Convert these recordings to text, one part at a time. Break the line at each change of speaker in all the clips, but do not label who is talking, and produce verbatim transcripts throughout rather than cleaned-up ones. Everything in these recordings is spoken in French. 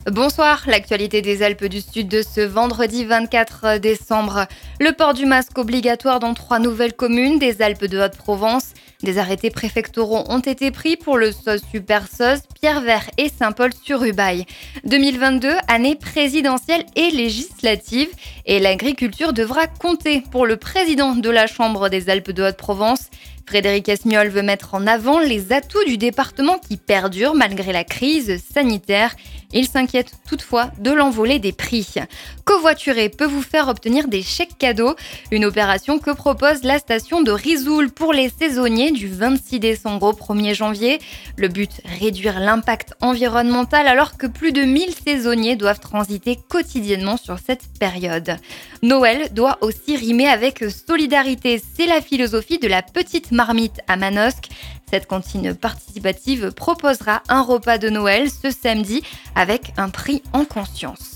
Bonsoir, l'actualité des Alpes du Sud de ce vendredi vingt-quatre décembre. Le port du masque obligatoire dans trois nouvelles communes des Alpes de Haute-Provence. Des arrêtés préfectoraux ont été pris pour le S O S Super S O S, Pierrevert et Saint-Paul-sur-Ubaye. deux mille vingt-deux, année présidentielle et législative, et l'agriculture devra compter pour le président de la Chambre des Alpes de Haute-Provence. Frédéric Esmiol veut mettre en avant les atouts du département qui perdurent malgré la crise sanitaire. Il s'inquiète toutefois de l'envolée des prix. Covoiturer peut vous faire obtenir des chèques cadeaux, une opération que propose la station de Risoul pour les saisonniers du vingt-six décembre au premier janvier. Le but, réduire l'impact environnemental alors que plus de mille saisonniers doivent transiter quotidiennement sur cette période. Noël doit aussi rimer avec solidarité, c'est la philosophie de la petite marmite à Manosque. Cette cantine participative proposera un repas de Noël ce samedi avec un prix en conscience.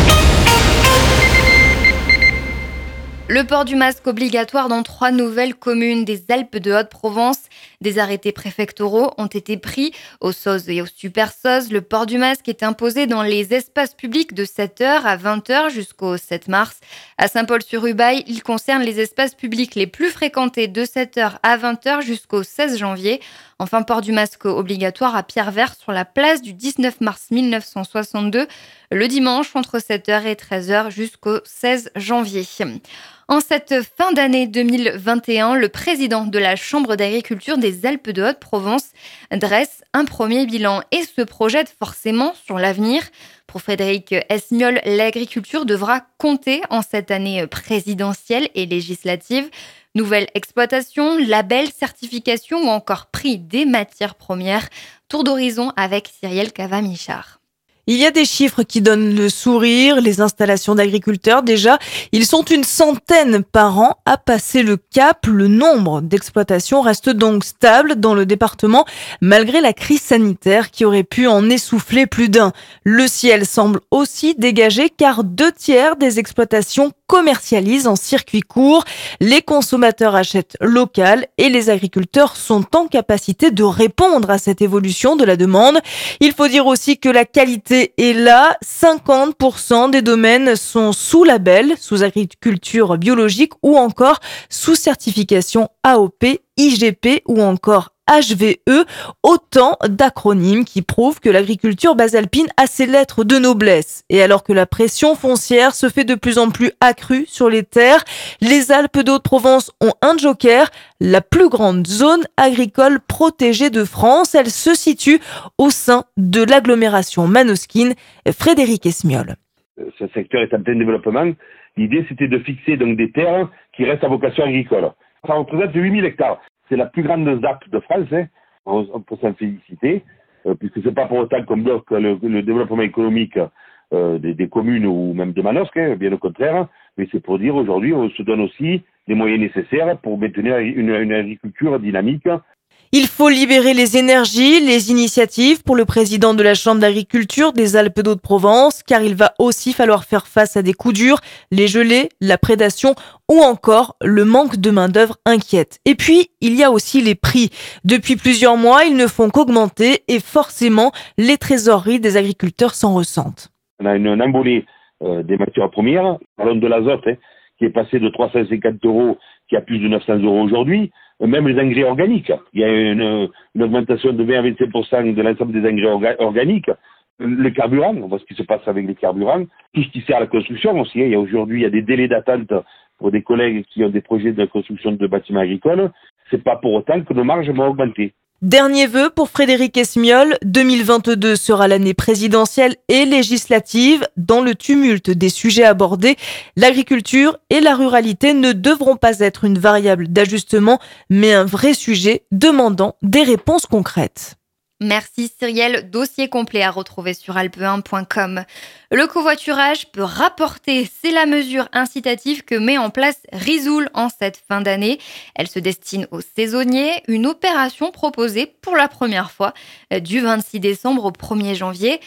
Le port du masque obligatoire dans trois nouvelles communes des Alpes de Haute-Provence. Des arrêtés préfectoraux ont été pris au S O S et au Super S O S. Le port du masque est imposé dans les espaces publics de sept heures à vingt heures jusqu'au sept mars. À Saint-Paul-sur-Ubaye, il concerne les espaces publics les plus fréquentés de sept heures à vingt heures jusqu'au seize janvier. Enfin, port du masque obligatoire à Pierrevert sur la place du dix-neuf mars mille neuf cent soixante-deux, le dimanche entre sept heures et treize heures jusqu'au seize janvier. En cette fin d'année deux mille vingt et un, le président de la Chambre d'agriculture des Alpes de Haute-Provence dresse un premier bilan et se projette forcément sur l'avenir. Pour Frédéric Esmiol, l'agriculture devra compter en cette année présidentielle et législative. Nouvelle exploitation, label, certification ou encore prix des matières premières. Tour d'horizon avec Cyrielle Cava-Michard.
Il y a des chiffres qui donnent le sourire. Les installations d'agriculteurs, déjà, ils sont une centaine par an à passer le cap. Le nombre d'exploitations reste donc stable dans le département, malgré la crise sanitaire qui aurait pu en essouffler plus d'un. Le ciel semble aussi dégagé car deux tiers des exploitations commercialisent en circuit court. Les consommateurs achètent local et les agriculteurs sont en capacité de répondre à cette évolution de la demande. Il faut dire aussi que la qualité est là. cinquante pour cent des domaines sont sous label, sous agriculture biologique ou encore sous certification A O P, I G P ou encore H V E, autant d'acronymes qui prouvent que l'agriculture basalpine a ses lettres de noblesse. Et alors que la pression foncière se fait de plus en plus accrue sur les terres, les Alpes de Haute-Provence ont un joker, la plus grande zone agricole protégée de France. Elle se situe au sein de l'agglomération manosquine. Frédéric Esmiol.
Ce secteur est en plein développement. L'idée, c'était de fixer donc des terres qui restent à vocation agricole. Ça représente huit mille hectares. C'est la plus grande Z A P de France, hein. on, on peut s'en féliciter, euh, puisque c'est pas pour autant qu'on bloque le, le développement économique euh, des, des communes ou même de Manosque, hein, bien au contraire, mais c'est pour dire aujourd'hui on se donne aussi les moyens nécessaires pour maintenir une, une agriculture dynamique.
Il faut libérer les énergies, les initiatives pour le président de la Chambre d'agriculture des Alpes d'Haute-Provence, car il va aussi falloir faire face à des coups durs, les gelées, la prédation ou encore le manque de main-d'œuvre inquiète. Et puis, il y a aussi les prix. Depuis plusieurs mois, ils ne font qu'augmenter et forcément, les trésoreries des agriculteurs s'en ressentent.
On a une, une embolée euh, des matières premières, parlons de l'azote, hein, qui est passé de trois cent cinquante euros, qui a plus de neuf cents euros aujourd'hui. Même les engrais organiques. Il y a une, une augmentation de vingt à vingt-cinq pour cent de l'ensemble des engrais orga- organiques. Le carburant, on voit ce qui se passe avec les carburants. Tout ce qui sert à la construction aussi. Il y a aujourd'hui, il y a des délais d'attente pour des collègues qui ont des projets de construction de bâtiments agricoles. C'est pas pour autant que nos marges vont augmenter.
Dernier vœu pour Frédéric Esmiol, deux mille vingt-deux sera l'année présidentielle et législative. Dans le tumulte des sujets abordés, l'agriculture et la ruralité ne devront pas être une variable d'ajustement, mais un vrai sujet demandant des réponses concrètes.
Merci Cyrielle, dossier complet à retrouver sur alpe un point com. Le covoiturage peut rapporter, c'est la mesure incitative que met en place Risoul en cette fin d'année. Elle se destine aux saisonniers, une opération proposée pour la première fois du vingt-six décembre au premier janvier.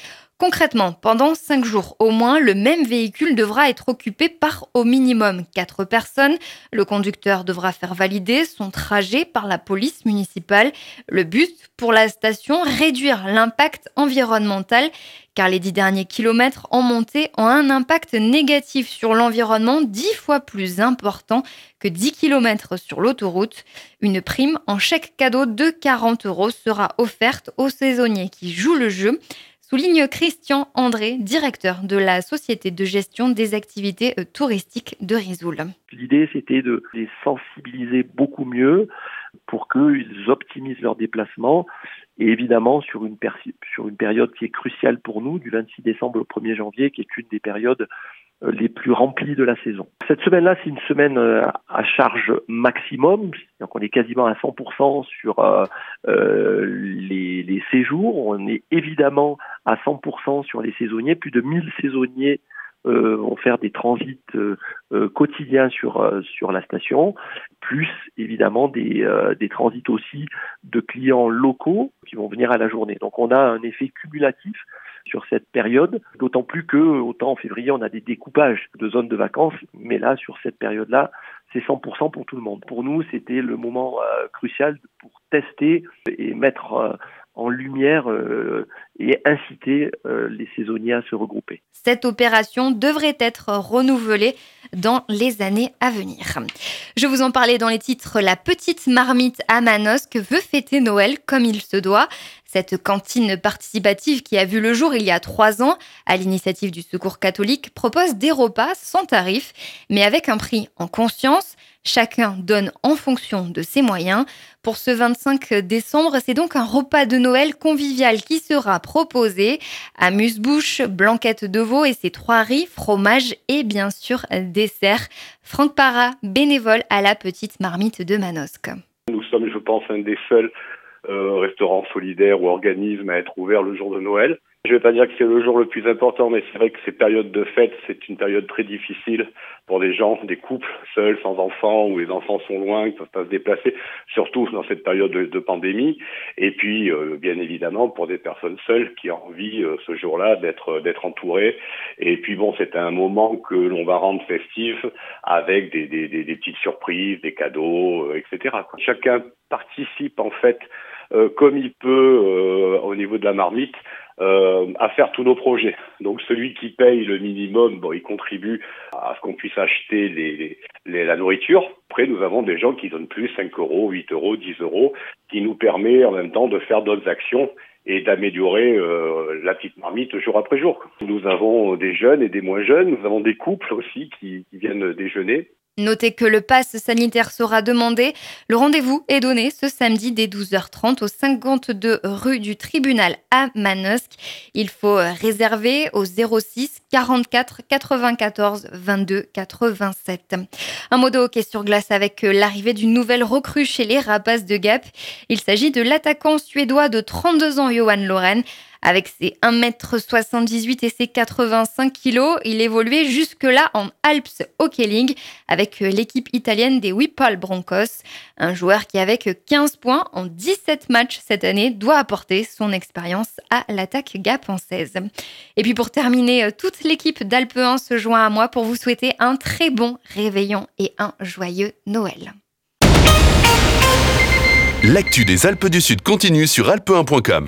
Concrètement, pendant cinq jours au moins, le même véhicule devra être occupé par au minimum quatre personnes. Le conducteur devra faire valider son trajet par la police municipale. Le but pour la station, réduire l'impact environnemental, car les dix derniers kilomètres en montée ont un impact négatif sur l'environnement dix fois plus important que dix kilomètres sur l'autoroute. Une prime en chèque cadeau de quarante euros sera offerte aux saisonniers qui jouent le jeu, souligne Christian André, directeur de la Société de gestion des activités touristiques de Risoul.
L'idée, c'était de les sensibiliser beaucoup mieux pour qu'ils optimisent leurs déplacements. Et évidemment, sur une, per- sur une période qui est cruciale pour nous, du vingt-six décembre au premier janvier, qui est une des périodes les plus remplies de la saison. Cette semaine-là, c'est une semaine à charge maximum, donc on est quasiment à cent pour cent sur euh, euh, les, les séjours. On est évidemment à cent pour cent sur les saisonniers. Plus de mille saisonniers euh, vont faire des transits euh, euh, quotidiens sur euh, sur la station, plus évidemment des euh, des transits aussi de clients locaux qui vont venir à la journée. Donc on a un effet cumulatif sur cette période, d'autant plus que, autant en février, on a des découpages de zones de vacances, mais là, sur cette période-là, c'est cent pour cent pour tout le monde. Pour nous, c'était le moment euh, crucial pour tester et mettre euh, en lumière euh, et inciter euh, les saisonniers à se regrouper.
Cette opération devrait être renouvelée dans les années à venir. Je vous en parlais dans les titres. La petite marmite à Manosque veut fêter Noël comme il se doit. Cette cantine participative qui a vu le jour il y a trois ans, à l'initiative du Secours catholique, propose des repas sans tarif, mais avec un prix en conscience. Chacun donne en fonction de ses moyens. Pour ce vingt-cinq décembre, c'est donc un repas de Noël convivial qui sera proposé. Amuse-bouche, blanquette de veau et ses trois riz, fromage et bien sûr dessert. Franck Parra, bénévole à la petite marmite de Manosque.
Nous sommes, je pense, un des seuls euh, restaurants solidaires ou organismes à être ouverts le jour de Noël. Je ne vais pas dire que c'est le jour le plus important, mais c'est vrai que ces périodes de fête, c'est une période très difficile pour des gens, des couples seuls, sans enfants, où les enfants sont loin, ils ne peuvent pas se déplacer, surtout dans cette période de, de pandémie. Et puis, euh, bien évidemment, pour des personnes seules qui ont envie, euh, ce jour-là, d'être d'être entourées. Et puis bon, c'est un moment que l'on va rendre festif avec des, des, des, des petites surprises, des cadeaux, euh, et cetera. Chacun participe, en fait, euh, comme il peut, euh, au niveau de la marmite, Euh, à faire tous nos projets. Donc celui qui paye le minimum, bon, il contribue à ce qu'on puisse acheter les, les, la nourriture. Après, nous avons des gens qui donnent plus, cinq euros, huit euros, dix euros, qui nous permet en même temps de faire d'autres actions et d'améliorer euh, la petite marmite jour après jour. Nous avons des jeunes et des moins jeunes, nous avons des couples aussi qui, qui viennent déjeuner.
Notez que le pass sanitaire sera demandé. Le rendez-vous est donné ce samedi dès douze heures trente au cinquante-deux rue du Tribunal à Manosque. Il faut réserver au zéro six quarante-quatre quatre-vingt-quatorze vingt-deux quatre-vingt-sept. Un mot de hockey sur glace avec l'arrivée d'une nouvelle recrue chez les Rapaces de Gap. Il s'agit de l'attaquant suédois de trente-deux ans Johan Loren. Avec ses un mètre soixante-dix-huit et ses quatre-vingt-cinq kilos, il évoluait jusque-là en Alps Hockey League avec l'équipe italienne des Whipple Broncos. Un joueur qui, avec quinze points en dix-sept matchs cette année, doit apporter son expérience à l'attaque gapençaise. Et puis pour terminer, toute l'équipe d'Alpe un se joint à moi pour vous souhaiter un très bon réveillon et un joyeux Noël.
L'actu des Alpes du Sud continue sur alpe un point com.